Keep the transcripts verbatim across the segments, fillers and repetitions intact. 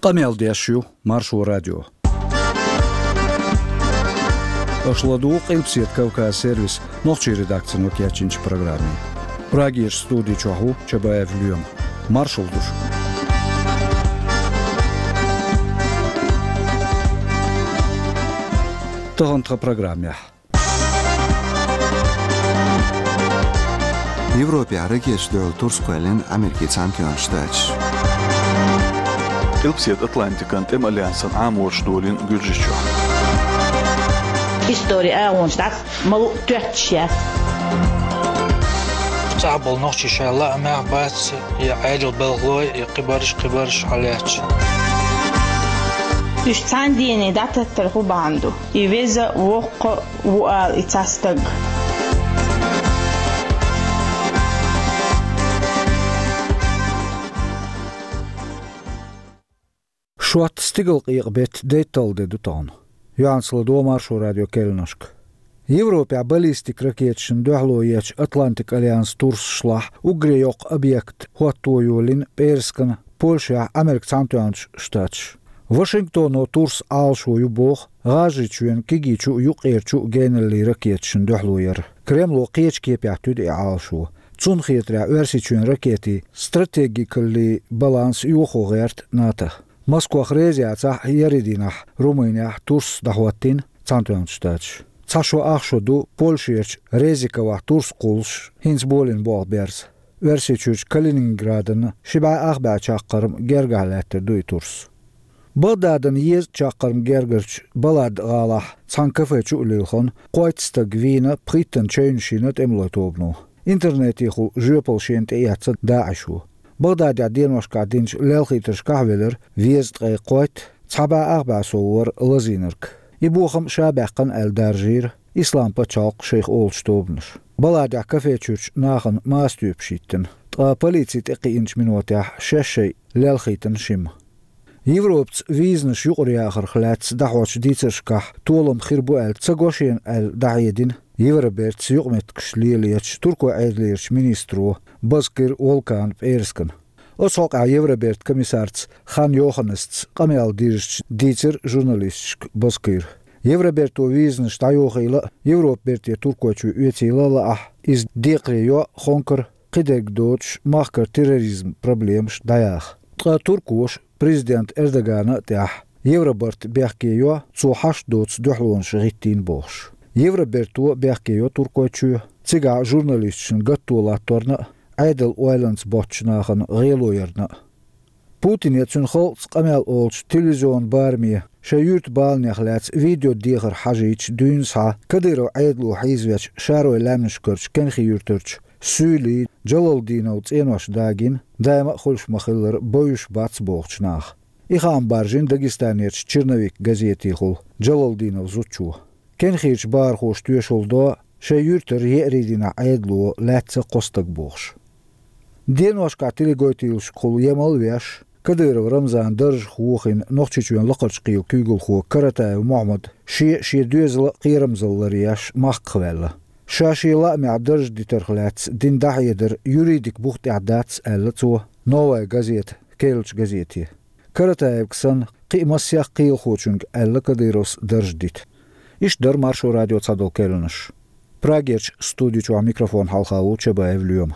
Qamel Maršu radio. Ošladuq ilpsiet Kavkaz servis nohči redakciju kjačinč programmi. Pragieš studi čahu Čabaev Ljöm. Maršulduš. Tohontra programmia. Европе ракеш дол Турскуэлен Америки Цампион штач. Илпсиет Атлантикант эм альянсан амурш долин гюржичо. История он штат мал тётче. تعبوا نوخش إن شاء الله أما بس يعاجل بالغوي يقبرش قبرش عليك. يش عندي ندات الترهب عنده يفيزا وق وقال يتستق. Šuat stigl iqbet detalde dutan. Jānsla domā šo radio kelnošk. Европе баллистик ракетшин дөхлояч Атлантик альянс турсшлах угреёк объект хуаттоюлин Перскан Польша Америк Цамтуанч штач. Вашингтоно турс алшою бог гажичуен кигичу юқерчу генерли ракетшин дөхлояр. Кремло қечке пяхтуд и алшу. Цунхетра версичуен ракети стратегикалли баланс юхогерт ната. Москва хрезиаца яридинах Румыния турс дахваттин Цамтуанч штач. Цашо ахшоду Польшерч Резикова Турскулш Хинсболин Болберс Версичуч Калининградын Шиба ахба чаққарым гергалеттер дуй турс. Бададын ез чаққарым гергерч балад ғалах цанкафечу үлілхон қойтсты гвина приттын чайншинат эмлотобну. Интернетиху жөпілшент эятсы даашу. Бададя деношка динч лелхитрш кахвелер вездғай қойт цаба ахба соуыр лазинырк. Ибухам шабаққан әлдаржир, ислампа чалқ шейх олштобныш. Баладя кафечуч нахын маастүйпшиттін. Тға полицит эқи инч минутя шешей лелхитін шим. Европц визныш юқрияқыр хләц дахуач дицершках толым хирбу әл цагошен әл дайедин. Евроберц юқмет кшлелияч турко әйлерч министру Базкир Волкан Перскан. Осоқ а Евроберт комиссарц Хан Йоханнест қамел дирш дицер журналистшк Базкир. Евроберту визныш тайохайла Европберте туркочу үетейлала ах из декрио хонкар қидегдоч махкар терроризм проблемш даях. Тға туркош президент Эрдогана тях Евроберт бяхкеё цухаш доц дөхлуанш ғиттин бош. Евроберту бяхкеё туркочу цига журналистшн гаттуалатторна Айдел Уайландс бочнахын ғейлойырны. Путин ецін холц қамел олч телевизион бармия, шайюрт балнехләц видео дихар хажич дүйінса, кадыру айдлу хайзвяч шарой ләмнішкірч кенхи юртырч, сүйли Джалалдинау ценваш дагин, дайма хольш махылыр бойуш бац боғчнах. Ихан баржин Дагестанерч Черновик газети хул Джалалдинау зучу. Кенхирч бар хош түйешолдо, шайюртыр еридина айдлу ләтсі қостық боғш. Денвашка телегойтилш кул ямал вяш, Кадыров Рамзан Дырж хуухин нохчичуен лақарчқиу күйгіл ху Каратаев Мухаммад ши ши дюзл қирамзаллар яш маққвелла. Шаши лами Дырж дитархлац дин дахедер юридик бухт яддац әллацу новая газет, келч газети. Каратаев ксан қимасяқ қиыл хочунг әлла Кадыровс Дырж дит. Иш дар Маршу радио цадол келініш. Прагерч студичу микрофон халхау Чабаев Лjöм.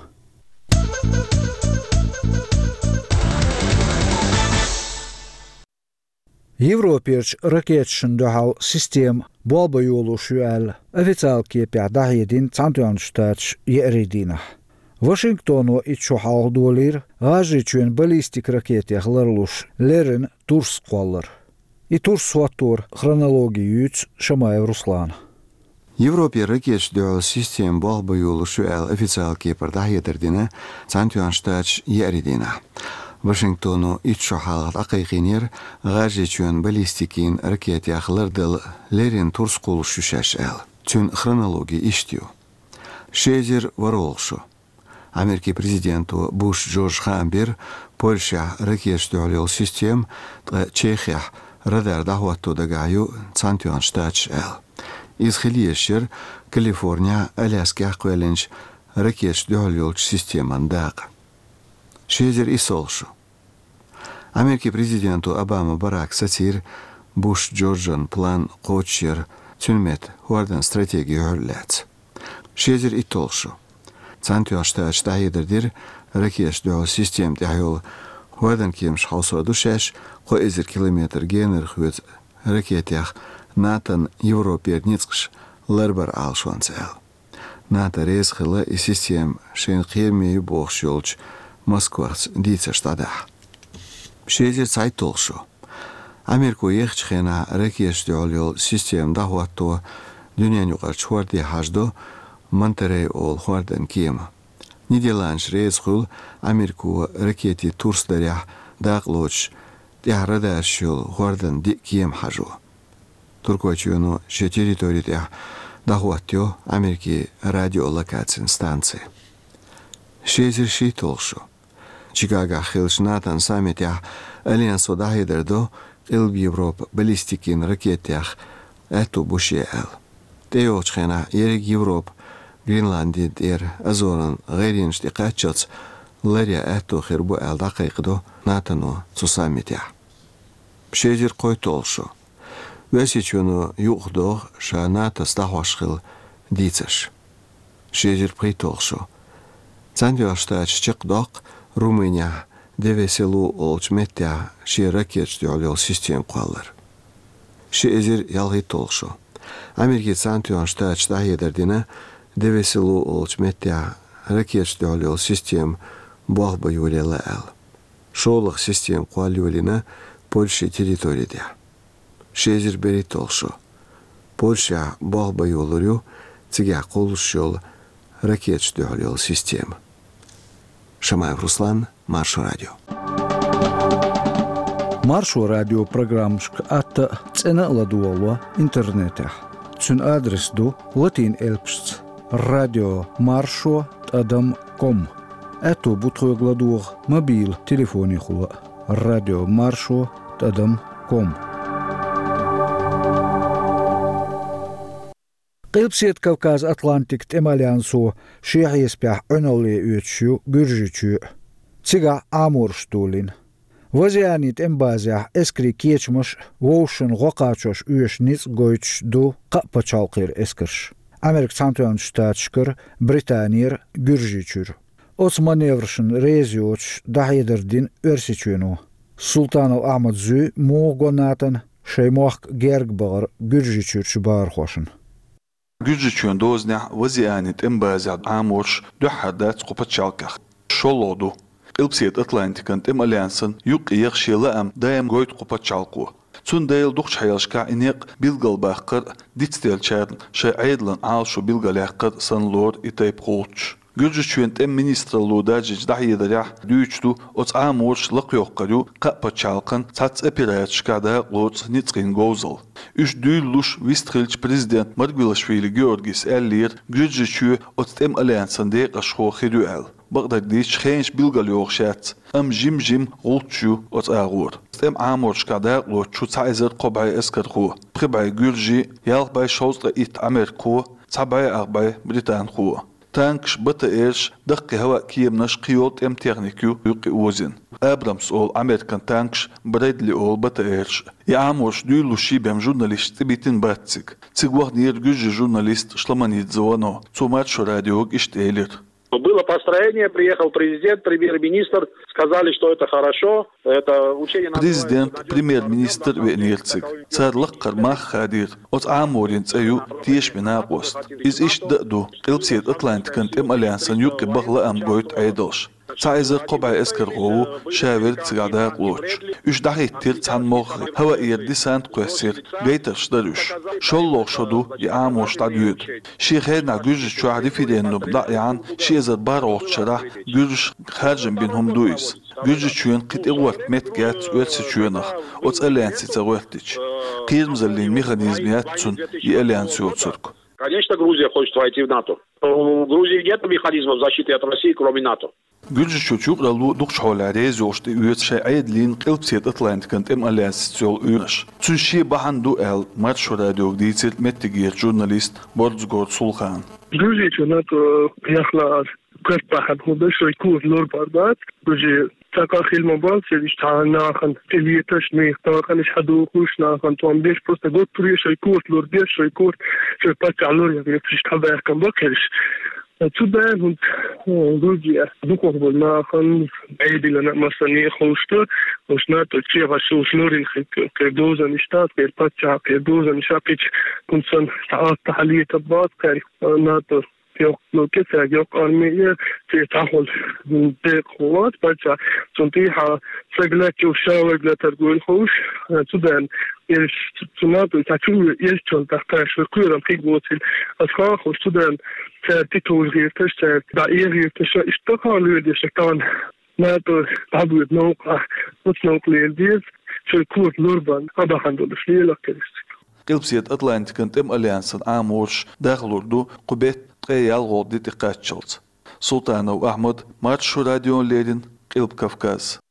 Европерч ракетшин дөхал систем болба yolu шуэл официал кепя дахедин Цамтуанштач еридина. Вашингтону итшухал долир гажичуен баллистик ракетях ларлуш лерин турс қоллар. И турс суаттор хронологии юц Шамаев Руслан. Европе ракеш дөл систем болба yolu шуэл официал кепер дахедердина Цамтуанштач еридина. Вашингтону итшохалат ақиқинер ғажечуен баллистикин ракетяхлардыл лерин турскул шушаш әл. Чүн хронологи иштю. Шезер варолшу. Америки президенту Буш Джордж Хамбер Польша ракеш дөлел систем Чехия радар дахуатту дагаю Цамтуанштач әл. Изхилиешер Калифорния Аляска қвеленч ракеш дөлел системан даг. Шезер исолшу. Америки президенту Обама Барак Сатир, Буш Джорджан план Кочер, Цюнмет, Хуардан стратегию Харлец. Шезер и толшу. Цантуа штат штаидердир, ракеш дуал систем тяхил, Хуардан кемш хаусуа душеш, хоизер километр генер хует ракетях, Натан Европе ницкш, Лербар алшванцел. Ната рез хила и систем шен хирми юбох шолч, Москварц дица штадах. Шезер цайт толшу. Америку ехчхена ракеш дуал систем дахуатто, дюнян югар чуарди хаждо, Монтерей ол Хуардан кема. Нидерландш рез хул Америку ракети турсдарях дaqloch тярадар шул Хуардан ди кем хажу. Туркочуну ше территория дахуаттё Америки радиолокацион станции. Шезер ши толшу. Чикаго хилшнатан саммитях Альянсу дахидердо ил Европа баллистикин ракетях эту бушеэл. Теочхена ерик Европа Гренландия дер Азоран غيرينش دقاتشتس لريا أتو خربو أل دقيق دو ناتنو تسامتيا بشيجر قوي تولشو واسيچونو يوخدوغ شا ناتا ستاحوشخل ديتش شيجر بقي تولشو تانديو أشتاج چقدوق رومانيا девеселу олчмеття شي ركيتش ديوليو سيستيم قوالر شيجر يالغي تولشو Америки Цантуан штат штаидердина девеселу олчмеття ракеш дёлёл систем бахба юлелэл. Шолых систем куалюлина Польша территория. Шезер бери толшо. Польша бахба юлурю цигя колушёл ракеш дёлёл систем. Шамаев Руслан, Маршу радио. Маршу радио программшк атта цена ладуолва интернетах. Цун адрес ду латин элпшц радио маршо адам ком. Эту бутхой гладух мобил телефони хула радио маршо адам ком. Qilpsiet Kavkaz Atlantik Temaliansu Шиахиспях Önolli Yötsü Gürjüçü Цига Амурштулин Вазианит эмбазях эскри кечмаш воушен гокачош үеш ниц гойч ду капачалкир эскерш. Америк Цантуан штатшкер Британир Гürjüçür. Оц маневршен резиоч дахидердин өрсичүну. Султанов Ахмад Зü Моғгонатан Шеймох Гергбагар Gürjüçür бархошен. Gürjüçün doznya Вазианит эмбазях Амурш духадат купачалках. Шолоду Ilpsiet Atlantikant im Alliansen yuk iyaq şela am daim goyt qopatchalqu. Tsun dayl duqch hayalshka ineq bilgal baqir ditstel chern shay aydlan al shu bilgalaqir sanlor itayb qolch. Gürjüçünt em ministrallu dajij dahiyadarah düçtu ots amursh laqyoqqaru qapatchalqan tsats operatshkada qots nitsqin gozal. Üç düylluş Vistrilch prezident Margvelashvili Georgis Ellir Gürjüçü ots em Alliansen de qashxo khidual. بغداديش خينش بيلغاليوغ شات ام جيم جيم غوتشو اوت اغور ام عامورش كادا غوتشو تايزر قبعي اسكرخو بخبعي جورجي يالباي شوزر ايت امريكو تابعي اغباي بريطان خو تانكش بتايش دقي هوا كيمنش قيوت ام تكنيكيو يقي وزن ابرامس اول امريكان تانكش بريدلي اول بتايش يا عامورش ديلو شي بام جورناليست بيتين باتسك تيغ وقت نير جوجي جورناليست شلمانيت زوانو توماتشو راديوغ اشتيلر Было построение, приехал президент, премьер-министр, сказали, что это хорошо, это учение... Президент, премьер-министр Венерцик, царь лаккар мах хадир, от аморин цаю тиеш мина гост. Из иш даду, Илпсиет Атлантикант им Альянсан юки багла ам гойт айдалш. Цайзер قبعي اسكر غو شاور تسغادا قلوش اش دحيتر تان موخ هوا ايردي سانت قوسير بيتر شدروش شولوغ شدو يعاموش تاديود شيخينا جوج شوعري فيدينو بدعيان شيزر باروغ شرح جوج خارجن بينهم دويس جوج شوين قيت اغوات ميت جات ويرسي شوينخ اوتس اليانسي تغويرتيش قيرم زلين ميخانيزميات تون ياليانسي اوتسرك. Конечно, Грузия хочет войти в НАТО. У Грузии нет механизмов защиты от России, кроме НАТО. Gürjüçü çuqralu duqşholare zoşti üyet şey aydlin qilpsiet Atlantikant em alliansiyol üyüş. Tünşi bahandu el Marşu radyo diyecil mettigir jurnalist Borzgor Sulhan. Грузия НАТО приехала как пахан худо, что и кур лор бардат. Грузия تاكاخي الموبايل سيدش تعالنا خن تليتش مي تاكن إيش حدوخوش ناخن توم بيش بس تقول تري شيء كورت لور بيش شيء كورت شيء بتاع لور يعني تيجي تحبه كم بكرش تودان هند روجي دوكو بالنا خن عيد لنا مثلا يخوشته وشنا تشي غشو شنورين خيك كدوزا نشتات كيرباتشا كدوزا نشاكيش كنسن تعال تحلية تبات كاري ناتو يوك لو كسر يوك أرمية في تحول من قوات بتشا تنتيها سجلت وشاور لا تقول خوش سودان يش تناتو تشوي يش تون تحتاج في كل رميك بوتيل أسخاخ وسودان تيتول غير تشتغل دائرة غير تشتغل اشتغل لودي شكان ناتو تعبوا نوقع وتنوق ليديز شو كورت لوربان هذا عنده الشيء كريست قلبسيت أتلانتيكن تم أليانسن عامورش داخلوردو قبيت قيال غودي تقاتشلت سلطان وأحمد ماتشو راديو ليدن قلب كافكاز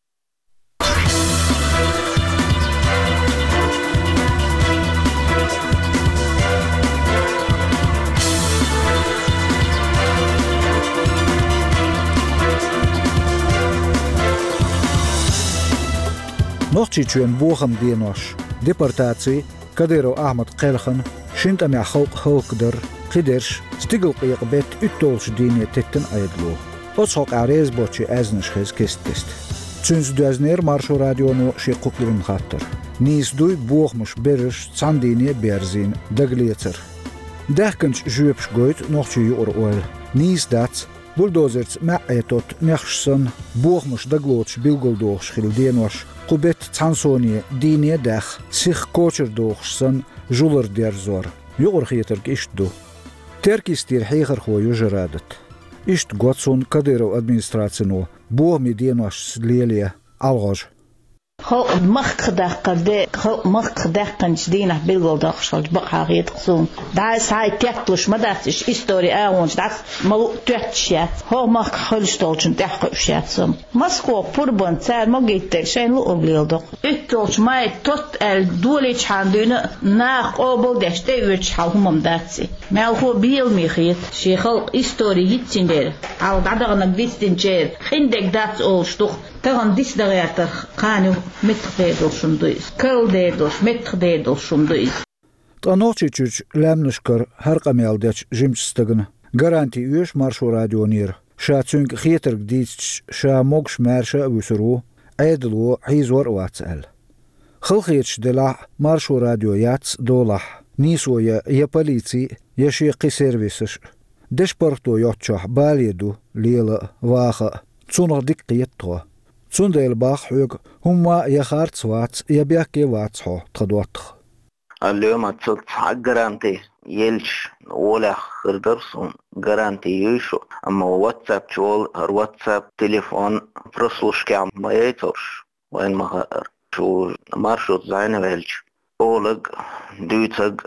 نوختي تشوين بوخم دينوش ديبورتاتي كديرو أحمد قيلخن شنت مع خلق خلق در قدرش ستيقل قيق بيت اتولش ديني تتن ايدلو اصحق عريز بوتشي ازنش خيز كستست تسنز دوازنير مارشو راديونو شي قوكلين خاطر نيس دوي بوخ مش برش تسان ديني بيرزين دقليتر داكنش جوبش قويت نوختي يقر اول نيس دات بولدوزرت مع ايتوت نخشسن بوخ مش دقلوتش بيلقل دوخش خيل دينوش قبت تانسوني ديني داخ سيخ كوچر دوخشسن جولر دير زور يقر خيترك اشتدو تركي ستير حيخر خو يجرادت اشت قوتسون كديرو ادمنستراتسنو بوه ميدينوش سليليا الغوج هو مخ دقة هو مخ دقة جدينا بالقول دخشل بقى غيت قصون داس هاي تحتلش ما داتش إستوري أونج داس ملو تحتشيات هو مخ خلش تولشن تحقشيات سم مسكو بربن سال ما جيت شيء لو أقليل دق إتولش ما يتوت الدولة حندنا ناق أبل دشتي وش حالهم داتسي ما هو بيل ميخيت شيخل إستوري يتسندر على دعنا بيستنجر خندق دات أولش دق تغن ديس دغياتر قانو متخديدل شمدويس كل ديدلش متخديدل شمدويس تانوچي چوچ لام نشكر هر قميال دچ جيمچستگن гаранти يوش مارشو راديونير شاتسونك خيتر ديتش شا موغش مارشا وسرو ايدلو حيزور واتسال خلخيتش دلا مارشو راديو ياتس دولح نيسو يا يا بوليسي يا شيقي سيرفيسش دشبرتو يوتشح باليدو ليلا واخا تسونر دقيتو تسونديل باخ حوق هما يخارت سوات يبيكي واتسحو تخدواتخ اليوم أتصلت على جرانتي يلش ولا خردرسون جرانتي يشو أما واتساب شول هر واتساب تليفون فرسلوش كام ما يترش وين ما هر شو مارشوت زين ويلش أولج دوتج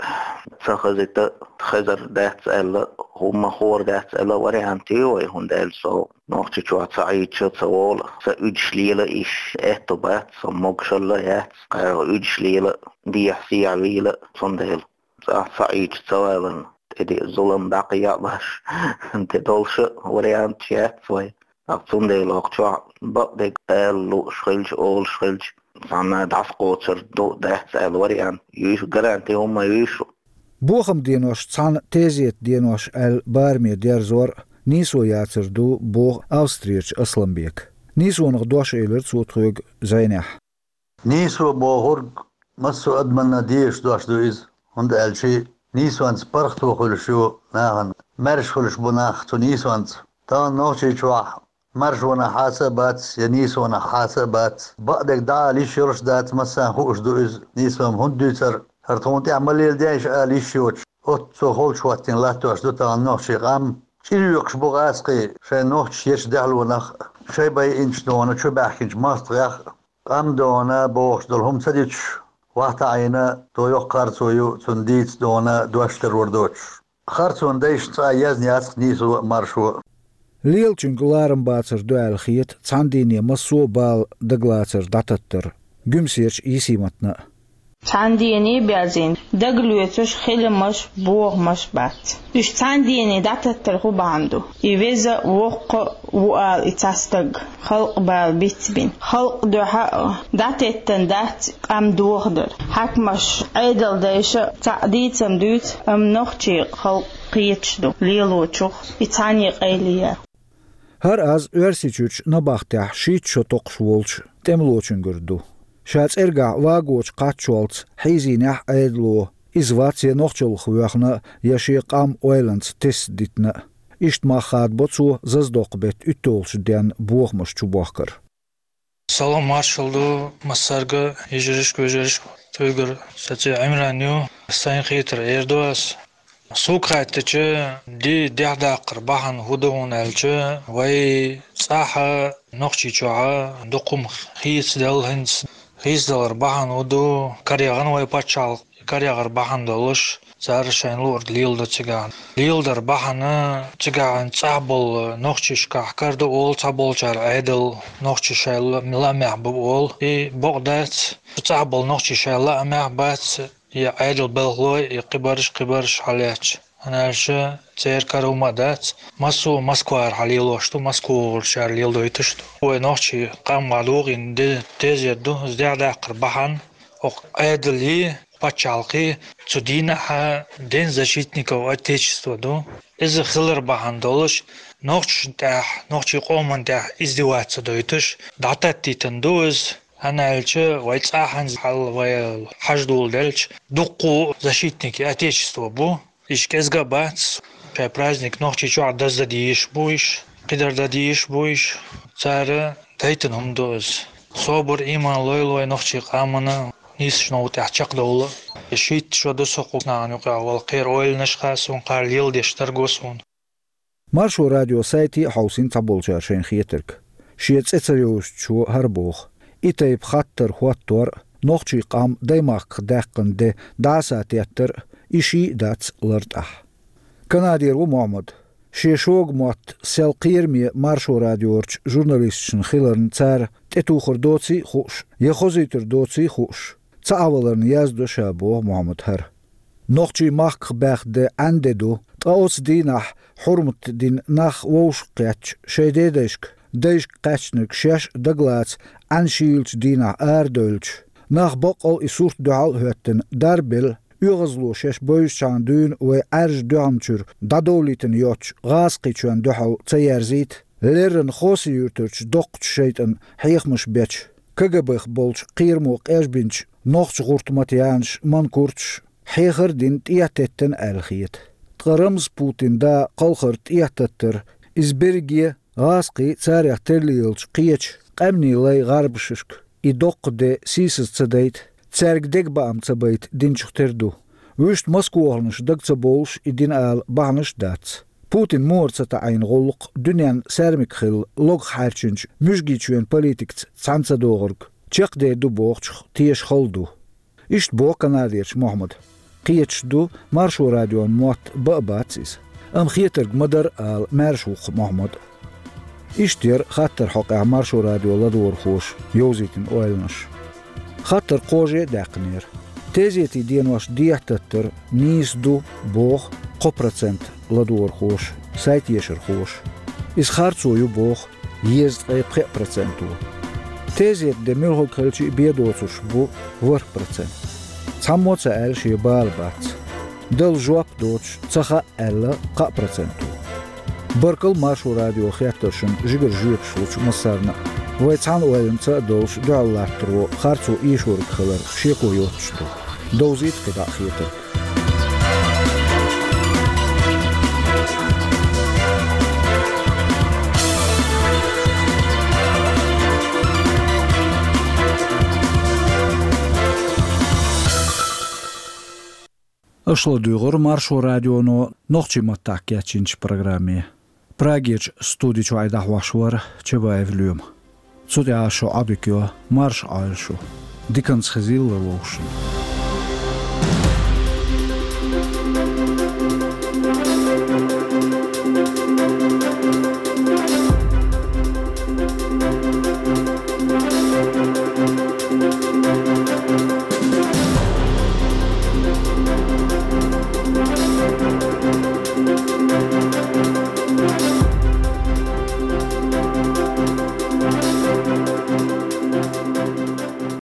تخزت خزر دات ألا هم خور دات ألا وريانتي ويهون دال سو نوختي شو عصايد شو سوال سأجش ليلة إيش إهتبات سموكش الله يات أجش ليلة دي حسي عويلة صنديل سأعصايد سوالن تدي الظلم باقي باش انت دولش وريانتي يات وي صنديل أقشع بقدك ألو شخلش أول شخلش عنا دعف قوتر دو دهت الوريان يشو جرانتي هما يشو بوخم دينوش تسان تيزيت دينوش البارمي دير زور نيسو ياتر دو بوخ أوستريتش أصلا بيك نيسو نغدوش إيلر سوتخوغ زينح نيسو بوهورغ مسو أدمنا ديش دوش دويز هند ألشي نيسو أنت برختو خلشو ناغن مرش خلش بناختو نيسو أنت تان نوشي شواح مرش وانا حاسبات يا نيس وانا حاسبات بقدك دعا ليش يرش دات مسا هوش دوز نيس وهم هندوتر هرتونتي عمليل دايش آليش يوش اوتو خول شواتين لا توش دوتا نوشي غام شيري يقش بغاسقي شاي نوش يش دعل ونخ شاي باي انش دونا شو باحكينش ماست غاخ قام دونا بوش دولهم سديتش واحد عينا تو يقارتو يو تنديت دونا دوشتر وردوش خارتون دايش تايزني اسق نيسو مرشو ليل چنگلارم باتر دوال خيت تانديني مسو بال دغلاتر داتتر گمسيرش يسيمتنا Цандиени бязин даглуетош хилмаш богмаш бат. Душ цандиени дататтер хубанду. Ивеза воққа вуал итастаг. Халq бал битбин. Халq духа датеттен дат ам дугдер. Hakmash айдал дайша تعديتم دوت ام نوخчи халq قيتشدو ليلوچوخ итани قيليا. Har az versichuch nabachtah shit shotoq shwolch temlochen gurdu. Шац эрга вагоч качолц хизинах айдло изватия нохчол хвяхна яшиqam ойланц тесдитна ишт махат боцу заздоqbet үтөлч ден буохмаш чубахкар. Салам маршалду масарга ежериш көжериш төгөр сачы амраню сайн хитр эрдос Сукратчы ди дядакыр бахан худуун алчы вай саха нохчичуа докум хисдал хинс хисдалар бахан уду каряган вай пачал карягар бахан долуш заршайн лорд лилда чиган лилдар бахана чиган цабол нохчишка карду ол цаболчар айдл нохчишайла миламя бол и богдац цабол нохчишайла амабац يا عيل بالغوي يقبرش قبرش حالياتش أنا أشة تير كرومادات مسو مسكوار حليلوشتو مسكول شار ليلدو يتشتو هو نوشي قام معلوغين دي تيزيدو زيادة قربحان أو عيدل لي باتشالقي تدينها دين защитников отечества دو إذا خلر بحان دولش نوش تاح نوشي قومن تاح издеваться دو يتش دعتات تندوز أنا ألче вайцахан хал вай хаждул дельч дуку защитники отечества бу ишкезга бац чай праздник нохчи чуа дазадиш буиш кидар дадиш буиш цара тайтын хумдоз собор иман лойлой нохчи камана нисшно утачак дола шит шодо сокуна нука вал қир ойл нашхаsun қар ел дештар госун Маршу радио сайти хаусин таболча шен хиетерк шиец эцериус чу харбох إتى بخاطر خواتور نوخشي قام دايماق داقن دي داسا تياتر إشي داتس لردح كنادير ومعمد شيشوغ موت سيالقير مي مارشو راديورج جورناليستشن خيلرن تار تتوخر دوتسي خوش يخوزيتر دوتسي خوش تعاولرن يازدو شابوه محمد هر نوخشي ماق باق دي انددو تاوس دينح حرمت دين ناخ ووش قياتش شيديدشك Deze kastnik zes daglaats aanschielt dina aardulch. Nach bokal is soort dual hutten darbil urazlo zes boysaan doen we erg duamtur dadoliten jotch gaskitchuan duhal tsayarzit leren khosiurturch dokt shaitan heegmus betch kagabig bolch qirmoq ersbinch noch gurtmatians mankurch heger din tiatetten elgiet tqarams putin da qalkhert tiatetter isbergie غاسقي تاريخ ترليلش قيتش قمني لاي غاربششك إدوق دي سيسس تدايت تاريخ ديك بام تبايت دينشخ تردو وشت مسكوهلنش دك تبولش إدين آل بانش دات بوتين مورتا تعين غلق دنيان سارمك خيل لوغ حارچنش مشجيچوين بوليتيكت تسانسا دوغرق تشيق دي دو بوغش تيش خلدو إشت بو كناديرش محمد قيتش دو مارشو راديون موت بأباتسيس أم خيترق مدر آل مارشوخ محمد إشتير خاطر حق مارشو راديو لدور خوش يوزيتن اويلنش خاطر قوجي داقنير تيزيتي دين واش ديحتتر نيس دو بوخ قو процент لدور خوش سايت يشر خوش إس خارцو يو بوخ يزد اي بخي процентو تيزيت دي ملهو كالشي بيدوتوش بو ور процент تساموتا الشي بالبات دل جواب دوتش تخا الا قا процентو بركل مارشو راديو خياترشن جيجر جويك شوش مصارنا ويتعان وينتا دولش دعا الله ترو خارتو إيشورك خلر شيكو يوتشتو دوزيت قداء خياتر أشلا دوغر مارشو راديو نو نوخشي متاك ياتشينش программе Прагеч студичу айдах вашвар чебаев люм. Цуди ашо абикё марш альшу. Диканс хазил лошин.